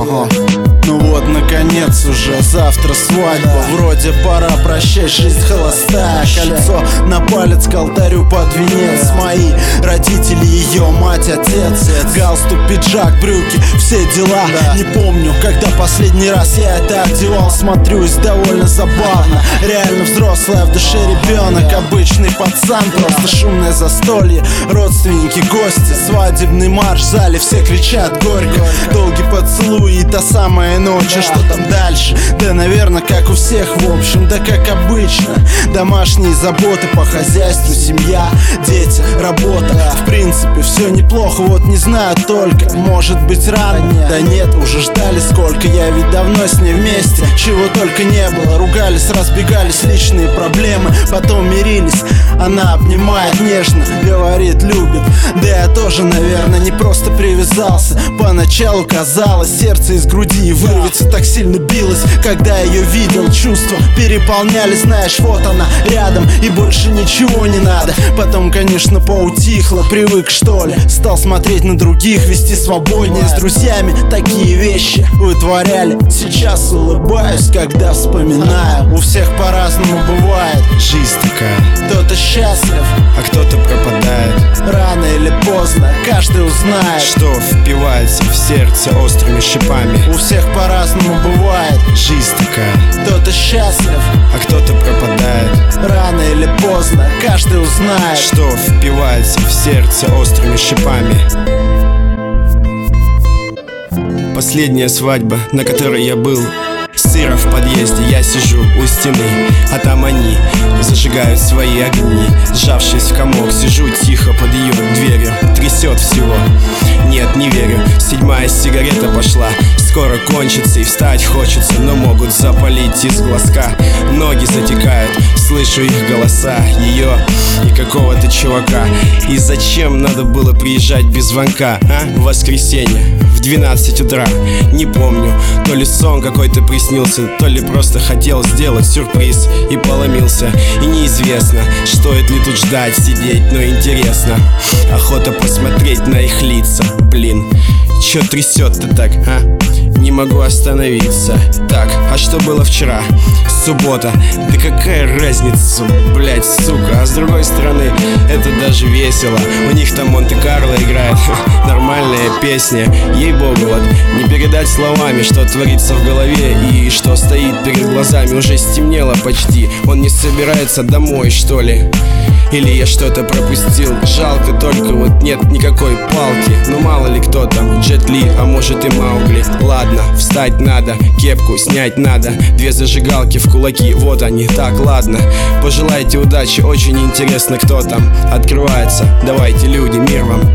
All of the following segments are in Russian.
Ага. Ну вот, наконец, уже завтра свадьба. Вроде пора прощать, жизнь холостая. Кольцо на палец к алтарю под венец. Мои родители, ее мать, отец. Галстук, пиджак, брюки, все дела. Не помню, когда последний раз я это одевал. Смотрюсь довольно забавно. Реально взрослая, в душе ребенок. Обычный пацан, просто шумное застолье. Родственники, гости, свадебный марш в зале. Все кричат горько. Долгий поцелуй и та самая ночь. А что там дальше? Да, наверное, как у всех, в общем, да как обычно. Домашние заботы по хозяйству, семья, дети, работа. В принципе, все неплохо, вот не знаю только. Может быть рано? Да нет, уже ждали сколько. Я ведь давно с ней вместе, чего только не было. Ругались, разбегались, личные проблемы, потом мирились. Она обнимает нежно, говорит, любит. Да я тоже, наверное, не просто привязался. Поначалу казалось, сердце из груди вырвется, так сильно билось, когда ее видел. Чувства переполняли, знаешь, вот она рядом, и больше ничего не надо. Потом, конечно, поутихло, привык, что ли. Стал смотреть на других, вести свободнее. С друзьями такие вещи вытворяли. Сейчас улыбаюсь, когда вспоминаю. У всех по-разному бывает. Жизнь такая. Кто-то счастлив, а кто-то пропадает. Рано или поздно каждый узнает, что впивается в сердце острыми шипами. У всех по-разному бывает. Жизнь такая. Кто-то счастлив, а кто-то пропадает. Рано или поздно каждый узнает, что впивается в сердце острыми шипами. Последняя свадьба, на которой я был. Сыро в подъезде, я сижу у стены, а там они зажигают свои огни. Сжавшись в комок, сижу тихо под ее дверью. Трясет всего, нет, не верю. 7-я сигарета пошла, скоро кончится и встать хочется, но могут запалить из глазка. Ноги затекают, слышу их голоса, ее и какого-то чувака. И зачем надо было приезжать без звонка, а? В воскресенье, в 12 утра, не помню. То ли сон какой-то приснился, то ли просто хотел сделать сюрприз и поломился. И неизвестно, стоит ли тут ждать, сидеть, но интересно. Охота посмотреть на их лица, блин. Чё трясет-то так, а? Не могу остановиться. Так, а что было вчера? Суббота. Да какая разница, блять, сука. А с другой стороны, это даже весело. У них там Монте-Карло играет. Нормальная песня. Ей-богу, вот не передать словами, что творится в голове и что стоит перед глазами. Уже стемнело почти. Он не собирается домой, что ли? Или я что-то пропустил? Жалко только, вот нет никакой палки. Ну мало ли кто там, Джет Ли, а может и Маугли. Ладно, встать надо, кепку снять надо. 2 зажигалки в кулаки, вот они, так, ладно. Пожелайте удачи, очень интересно, кто там открывается. Давайте, люди, мир вам.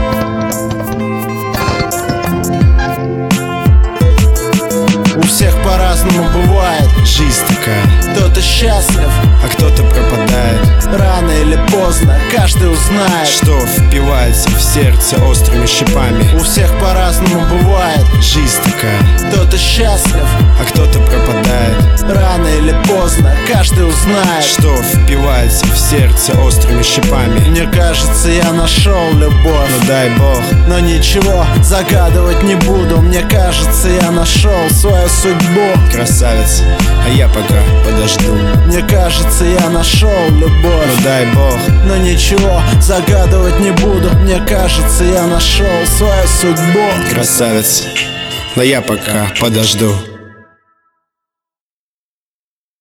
У всех по-разному бывает. Жизнь такая. Кто-то счастлив, а кто-то пропадает. Рано или поздно каждый узнает, что впивается в сердце острыми шипами. У всех по-разному бывает. Жизнь такая. Кто-то счастлив, а кто-то пропадает. Рано или поздно каждый узнает, что впивается в сердце острыми шипами. Мне кажется, я нашел любовь. Ну дай бог. Но ничего загадывать не буду. Мне кажется, я нашел свою судьбу. Красавец, а я пока подожду. Мне кажется, я нашел любовь. Ну дай бог. Но ничего загадывать не буду. Мне кажется, я нашел свою судьбу. Красавец, но я пока подожду.